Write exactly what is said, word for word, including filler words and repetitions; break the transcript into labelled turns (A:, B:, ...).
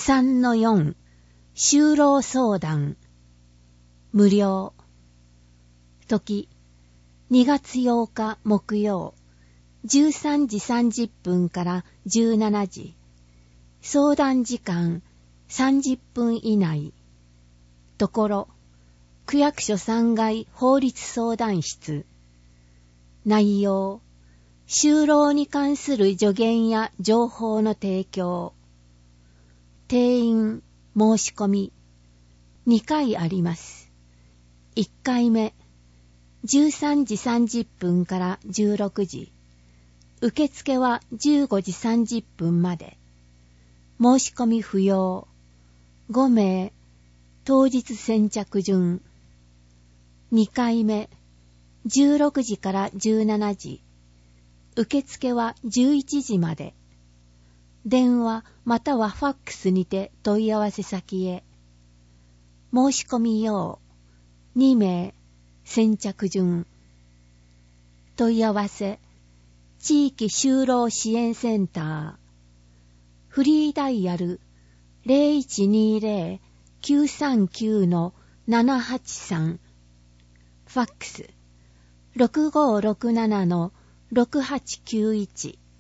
A: さんのよん 就労相談無料。時にがつようか木曜じゅうさんじさんじゅっぷんからじゅうしちじ。相談時間さんじゅっぷん以内。ところ区役所さんがい法律相談室。内容就労に関する助言や情報の提供。定員申し込みにかいあります。いっかいめじゅうさんじさんじゅっぷんからじゅうろくじ。受付はじゅうごじさんじゅっぷんまで。申し込み不要。ごめい当日先着順。にかいめじゅうろくじからじゅうしちじ。受付はじゅういちじまで。電話またはファックスにて問い合わせ先へ。申し込み用にめい先着順。問い合わせ地域就労支援センター。フリーダイヤル ゼロいちにゼロ きゅうさんきゅう ななはちさん。ファックス ろくごーろくなな ろくはちきゅういち。